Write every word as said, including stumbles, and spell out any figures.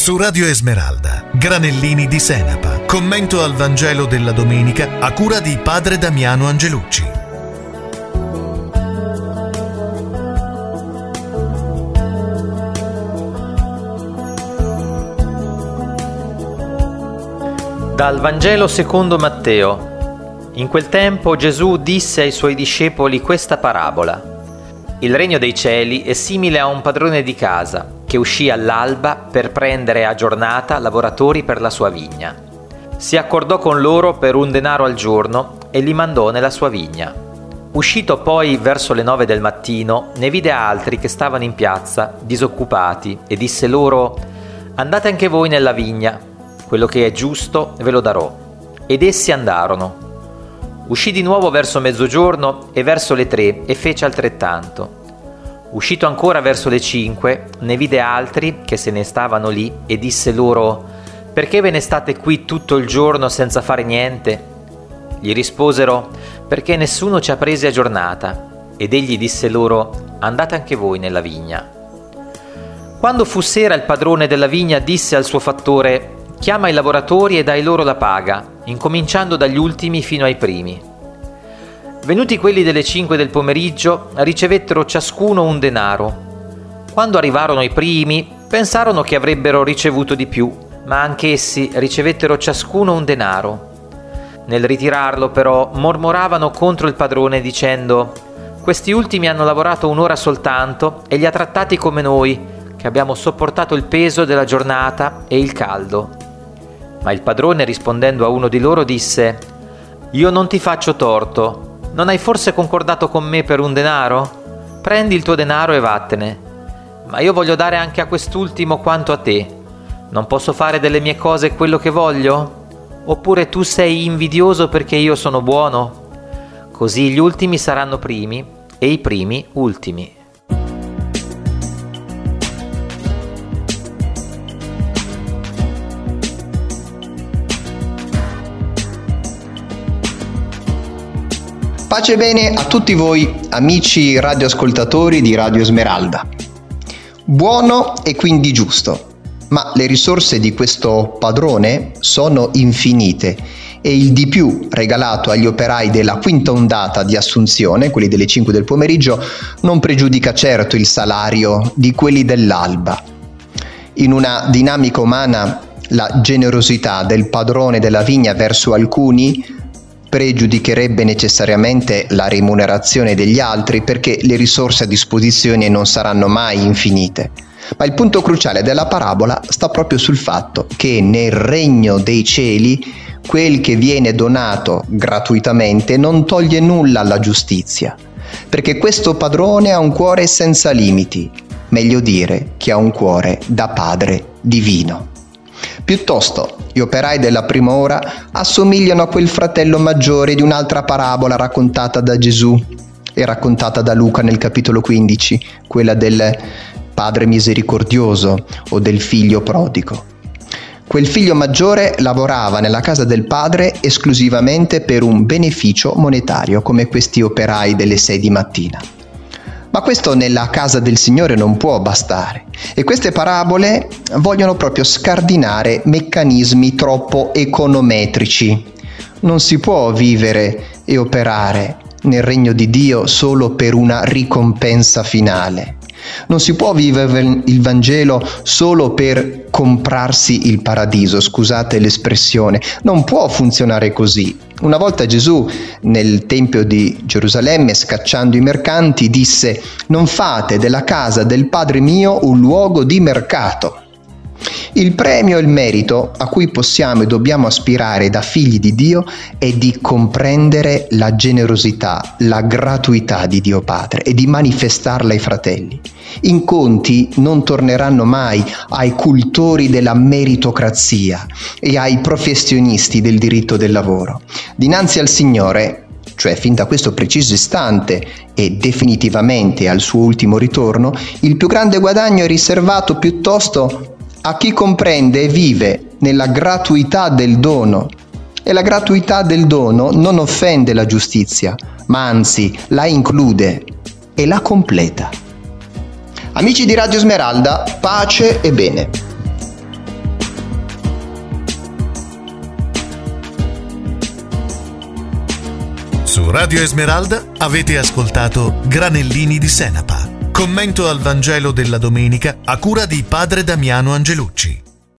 Su Radio Esmeralda, Granellini di Senapa. Commento al Vangelo della domenica a cura di Padre Damiano Angelucci. Dal Vangelo secondo Matteo. In quel tempo Gesù disse ai suoi discepoli questa parabola. Il regno dei cieli è simile a un padrone di casa che uscì all'alba per prendere a giornata lavoratori per la sua vigna. Si accordò con loro per un denaro al giorno e li mandò nella sua vigna. Uscito poi verso le nove del mattino, ne vide altri che stavano in piazza, disoccupati, e disse loro: «Andate anche voi nella vigna, quello che è giusto ve lo darò». Ed essi andarono. Uscì di nuovo verso mezzogiorno e verso le tre e fece altrettanto. Uscito ancora verso le cinque, ne vide altri che se ne stavano lì e disse loro: «Perché ve ne state qui tutto il giorno senza fare niente?» Gli risposero: «Perché nessuno ci ha presi a giornata». Ed egli disse loro: «Andate anche voi nella vigna». Quando fu sera, il padrone della vigna disse al suo fattore: «Chiama i lavoratori e dai loro la paga, incominciando dagli ultimi fino ai primi». Venuti quelli delle cinque del pomeriggio, ricevettero ciascuno un denaro. Quando arrivarono i primi, pensarono che avrebbero ricevuto di più, ma anch'essi ricevettero ciascuno un denaro. Nel ritirarlo, però, mormoravano contro il padrone dicendo: «Questi ultimi hanno lavorato un'ora soltanto e li ha trattati come noi, che abbiamo sopportato il peso della giornata e il caldo». Ma il padrone, rispondendo a uno di loro, disse: «Io non ti faccio torto. Non hai forse concordato con me per un denaro? Prendi il tuo denaro e vattene. Ma io voglio dare anche a quest'ultimo quanto a te. Non posso fare delle mie cose quello che voglio? Oppure tu sei invidioso perché io sono buono? Così gli ultimi saranno primi e i primi ultimi». Pace e bene a tutti voi, amici radioascoltatori di Radio Esmeralda. Buono e quindi giusto, ma le risorse di questo padrone sono infinite e il di più regalato agli operai della quinta ondata di assunzione, quelli delle cinque del pomeriggio, non pregiudica certo il salario di quelli dell'alba. In una dinamica umana, la generosità del padrone della vigna verso alcuni pregiudicherebbe necessariamente la remunerazione degli altri, perché le risorse a disposizione non saranno mai infinite. Ma il punto cruciale della parabola sta proprio sul fatto che nel regno dei cieli quel che viene donato gratuitamente non toglie nulla alla giustizia, perché questo padrone ha un cuore senza limiti, meglio dire che ha un cuore da padre divino. Piuttosto, gli operai della prima ora assomigliano a quel fratello maggiore di un'altra parabola raccontata da Gesù e raccontata da Luca nel capitolo quindici, quella del padre misericordioso o del figlio prodigo. Quel figlio maggiore lavorava nella casa del padre esclusivamente per un beneficio monetario, come questi operai delle sei di mattina. Ma questo nella casa del Signore non può bastare, e queste parabole vogliono proprio scardinare meccanismi troppo econometrici. Non si può vivere e operare nel regno di Dio solo per una ricompensa finale. Non si può vivere il Vangelo solo per comprarsi il paradiso, scusate l'espressione. Non può funzionare così. Una volta Gesù nel Tempio di Gerusalemme, scacciando i mercanti, disse: «Non fate della casa del Padre mio un luogo di mercato». Il premio e il merito a cui possiamo e dobbiamo aspirare da figli di Dio è di comprendere la generosità, la gratuità di Dio Padre e di manifestarla ai fratelli. I conti non torneranno mai ai cultori della meritocrazia e ai professionisti del diritto del lavoro. Dinanzi al Signore, cioè fin da questo preciso istante e definitivamente al suo ultimo ritorno, il più grande guadagno è riservato piuttosto a chi comprende e vive nella gratuità del dono. E la gratuità del dono non offende la giustizia, ma anzi la include e la completa. Amici di Radio Esmeralda, pace e bene. Su Radio Esmeralda avete ascoltato Granellini di Senapa. Commento al Vangelo della domenica a cura di padre Damiano Angelucci.